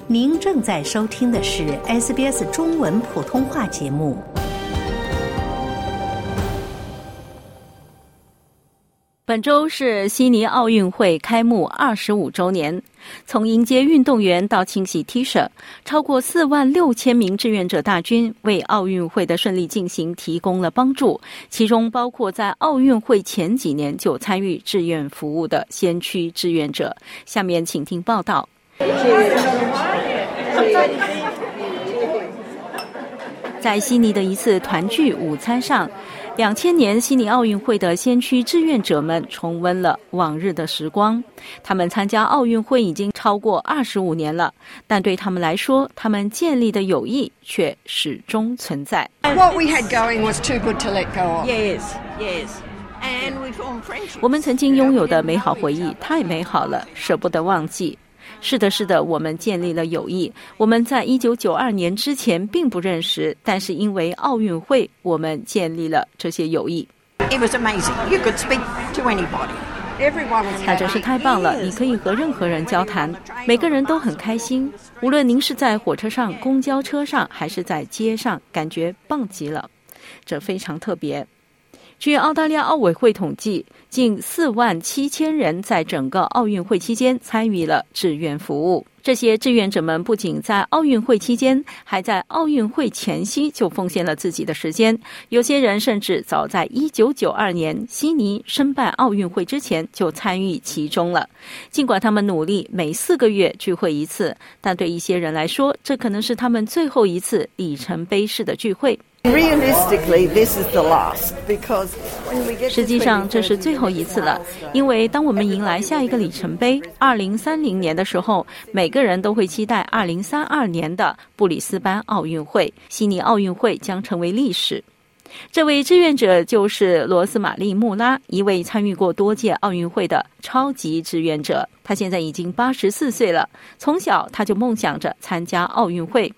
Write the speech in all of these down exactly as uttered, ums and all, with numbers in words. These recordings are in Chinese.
您正在收听的是 S B S 中文普通话节目。 本周是悉尼奥运会开幕二十五周年，从迎接运动员到清洗 T 恤，超过四万六千名志愿者大军为奥运会的顺利进行提供了帮助，其中包括在奥运会前几年就参与志愿服务的先驱志愿者。下面请听报道。在悉尼的一次团聚午餐上，两千年悉尼奥运会的先驱志愿者们重温了往日的时光。他们参加奥运会已经超过二十五年了，但对他们来说，他们建立的友谊却始终存在。 What we had going was too good to let go of. Yes, yes. And we formed friendships. 我们曾经拥有的美好回忆太美好了，舍不得忘记。是的，是的，我们建立了友谊。我们在一九九二年之前并不认识，但是因为奥运会，我们建立了这些友谊。 It was amazing. You could speak to anybody. Everyone was 那真是太棒了，你可以和任何人交谈，每个人都很开心。无论您是在火车上、公交车上，还是在街上，感觉棒极了。这非常特别。据澳大利亚奥委会统计，近四万七千人在整个奥运会期间参与了志愿服务。这些志愿者们不仅在奥运会期间，还在奥运会前夕就奉献了自己的时间。有些人甚至早在一九九二年悉尼申办奥运会之前就参与其中了。尽管他们努力每四个月聚会一次，但对一些人来说，这可能是他们最后一次里程碑式的聚会。 Realistically, this is the last, because when we get 实际上这是最后一次了，因为当我们迎来下一个里程碑二零三零年的时候，每个人都会期待二零三二年的布里斯班奥运会，悉尼奥运会将成为历史。这位志愿者就是罗斯玛丽·穆拉，一位参与过多届奥运会的超级志愿者。他现在已经八十四岁了，从小他就梦想着参加奥运会。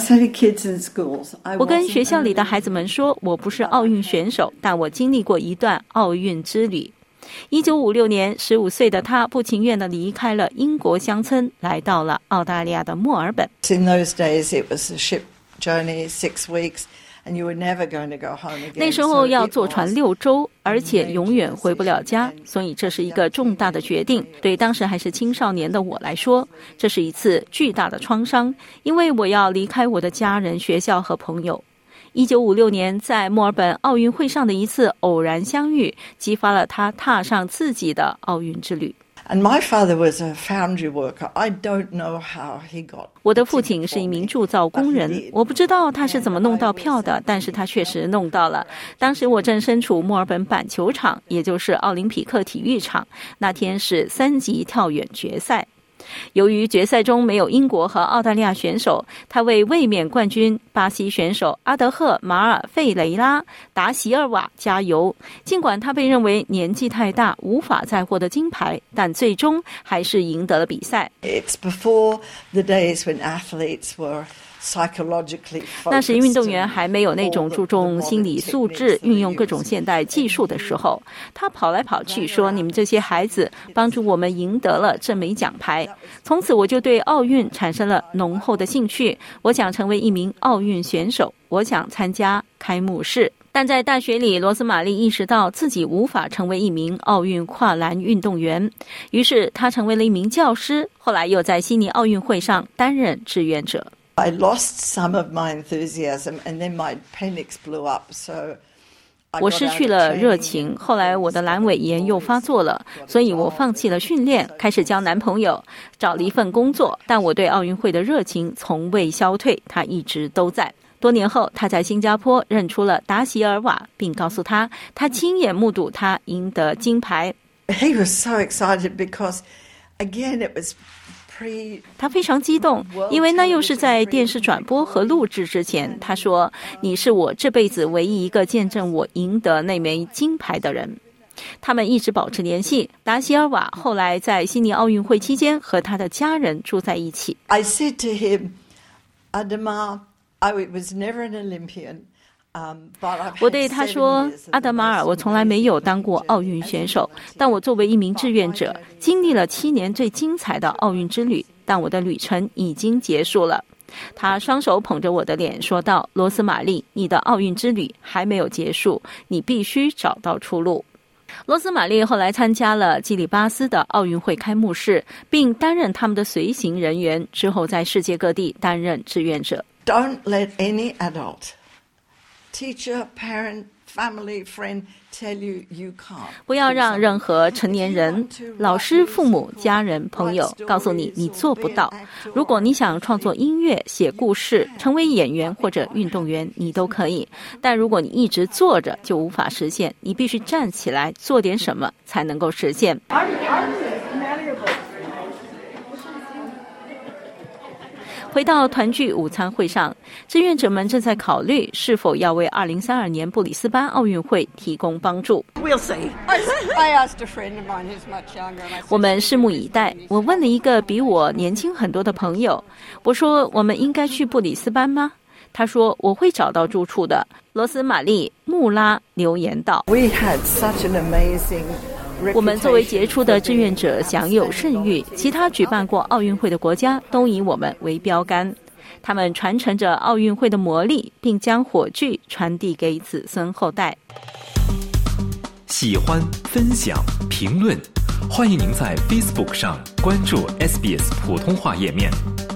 我跟学校里的孩子们说，我不是奥运选手，但我经历过一段奥运之旅。一九五六年，十五岁的他不情愿地离开了英国乡村，来到了澳大利亚的墨尔本。 In those days, it was a ship journey, six weeks, and you were never going to go home again. 那时候要坐船六周，而且永远回不了家，所以这是一个重大的决定。对当时还是青少年的我来说，这是一次巨大的创伤，因为我要离开我的家人、学校和朋友。一九五六年在墨尔本奥运会上的一次偶然相遇，激发了他踏上自己的奥运之旅。 And my father was a foundry worker. I don't know how he got. 我的父亲是一名铸造工人，我不知道他是怎么弄到票的，但是他确实弄到了。当时我正身处墨尔本板球场，也就是奥林匹克体育场，那天是三级跳远决赛。由于决赛中没有英国和澳大利亚选手，他为卫冕冠军巴西选手阿德赫马尔费雷拉达席尔瓦加油。尽管他被认为年纪太大，无法再获得金牌，但最终还是赢得了比赛。 It's before the days when athletes were psychologically focused. 那时运动员还没有那种注重心理素质、运用各种现代技术的时候，他跑来跑去说，你们这些孩子帮助我们赢得了这枚奖牌。从此我就对奥运产生了浓厚的兴趣，我想成为一名奥运选手，我想参加开幕式。但在大学里，罗斯玛丽意识到自己无法成为一名奥运跨栏运动员，于是她成为了一名教师，后来又在悉尼奥运会上担任志愿者。 I lost some of my enthusiasm, and then my appendix blew up. So 我失去了热情，后来我的阑尾炎又发作了，所以我放弃了训练，开始交男朋友，找了一份工作。但我对奥运会的热情从未消退，它一直都在。多年后，他在新加坡认出了达席尔瓦，并告诉他，他亲眼目睹他赢得金牌。 he was so excited because, again, it was pre. 他非常激动，因为那又是在电视转播和录制之前。他说，你是我这辈子唯一一个见证我赢得那枚金牌的人。他们一直保持联系，达席尔瓦后来在悉尼奥运会期间和他的家人住在一起。 I said to him, Adama, I was never an Olympian. 我对他说，阿德马尔，我从来没有当过奥运选手，但我作为一名志愿者，经历了七年最精彩的奥运之旅，但我的旅程已经结束了。他双手捧着我的脸说道，罗斯玛丽，你的奥运之旅还没有结束，你必须找到出路。罗斯玛丽后来参加了基里巴斯的奥运会开幕式，并担任他们的随行人员，之后在世界各地担任志愿者。 Don't let any adult, teacher, parent, family, friend tell you you can't. 不要让任何成年人、老师、父母、家人、朋友告诉你你做不到。如果你想创作音乐、写故事、成为演员或者运动员，你都可以。但如果你一直坐着就无法实现，你必须站起来做点什么才能够实现。回到团聚午餐会上，志愿者们正在考虑是否要为二零三二年布里斯班奥运会提供帮助。 We'll see. I asked a friend of mine who's much younger, and I said, 我们拭目以待。我问了一个比我年轻很多的朋友，我说我们应该去布里斯班吗？他说我会找到住处的。罗斯玛丽·穆拉留言道 We had such an amazing 我们作为杰出的志愿者享有盛誉，其他举办过奥运会的国家都以我们为标杆。他们传承着奥运会的魔力，并将火炬传递给子孙后代。 喜欢、分享、评论，欢迎您在 Facebook 上关注 S B S 普通话页面。